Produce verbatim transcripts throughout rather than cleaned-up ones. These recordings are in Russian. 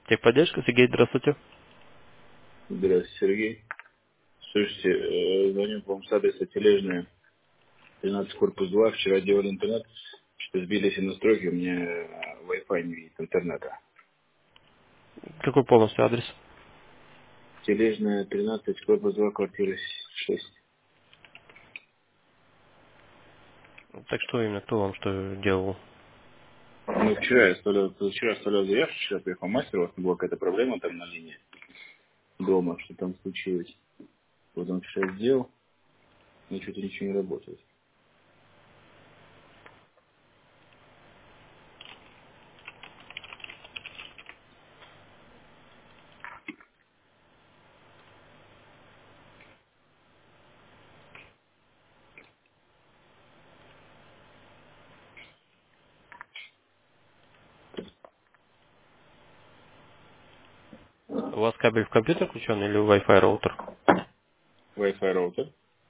Техподдержка, Сергей, здравствуйте. Здравствуйте, Сергей. Слушайте, э, звоню к вам с адреса Тележная, тринадцать, корпус два. Вчера делали интернет, что сбили все настройки, у меня э, Wi-Fi не видит интернета. Какой полностью адрес? Тележная, тринадцать, корпус два, квартира шесть. Так что именно, кто вам что делал? Ну, вчера я оставлял, вчера оставлял заявку, вчера приехал мастер, у вас была какая-то проблема там на линии дома, что там случилось. Вот он вчера сделал, но что-то ничего не работает. У вас кабель в компьютер включен или Wi-Fi роутер? Wi-Fi роутер.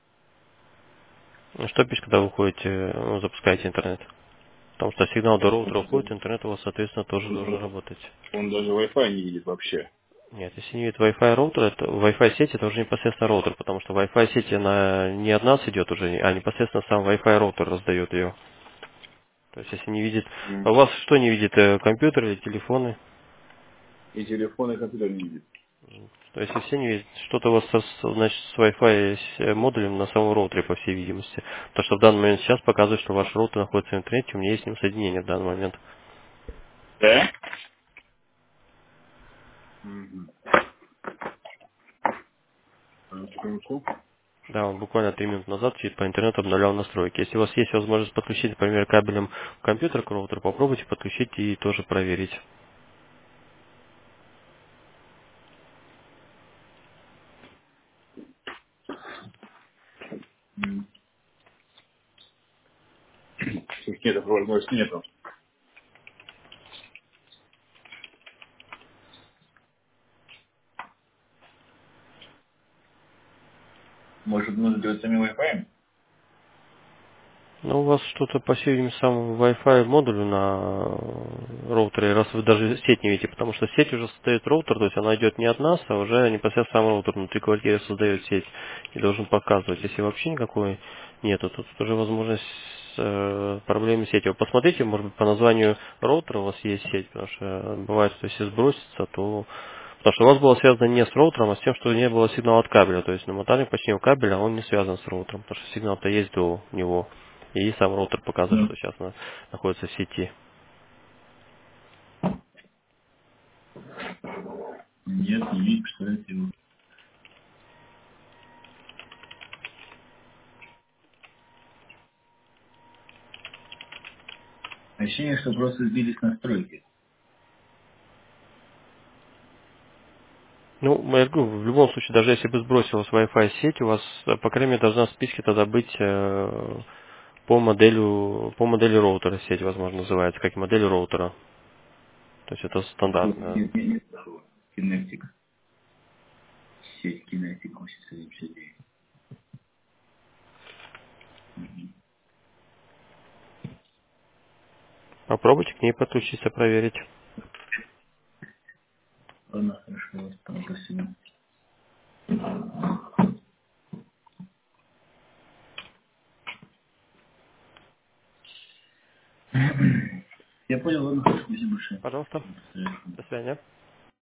Ну, что пишет, когда вы уходите, ну, запускаете интернет? Потому что сигнал до роутера уходит, Он интернет у вас, соответственно, тоже должен работать. он даже Wi-Fi не видит вообще. Нет, если не видит Wi-Fi роутер, это Wi-Fi сеть это уже непосредственно роутер, потому что Wi-Fi сеть она не от нас идет уже, а непосредственно сам Wi-Fi роутер раздает ее. То есть если не видит, М. а у вас что не видит, э, компьютер или телефоны? И телефон, и компьютер не видит. То есть если все не видят, что-то у вас со- с- значит, с Wi-Fi с, э, модулем на самом роутере, по всей видимости. То, что в данный момент сейчас показывает, что ваш роутер находится в интернете, у меня есть с ним соединение в данный момент. Да? Мгм. А, секундочку. Да, он буквально три минуты назад чуть по интернету обновлял настройки. Если у вас есть возможность подключить, например, кабелем компьютер к роутеру, попробуйте подключить и тоже проверить. М. Нет, возможности нету. Может, нужно делать самим Wi-Fi? Ну, у вас что-то, по всей видимости, сам Wi-Fi модуль на э, роутере, раз вы даже сеть не видите, потому что сеть уже создает роутер, то есть она идет не от нас, а уже непосредственно сам роутер внутри квартиры создает сеть и должен показывать. Если вообще никакой нету, то тут уже возможность э, проблемы сети. Вы посмотрите, может быть, по названию роутера у вас есть сеть, потому что бывает, что если сбросится, то... Потому что у вас было связано не с роутером, а с тем, что не было сигнала от кабеля. То есть намотали почти у кабеля, а он не связан с роутером, потому что сигнал-то есть до него. И сам роутер показывает, Ну, что сейчас она находится в сети. нет, не видит, представляете его. Ощущение, что просто сбились настройки. Ну, я говорю, в любом случае, даже если бы сбросилась Wi-Fi сеть, у вас, э, по крайней мере, должна в списке тогда быть э, по моделю, по модели роутера сеть, возможно, называется, как и модель роутера. То есть это Тут стандартно. нет, нет, нет такого. Кинетик. Сеть кинетик восемьдесят один пятьдесят девять. Попробуйте к ней подключиться, проверить. Ладно, хорошо, спасибо. Я понял, ладно, хорошо, спасибо большое. Пожалуйста. До свидания. До свидания.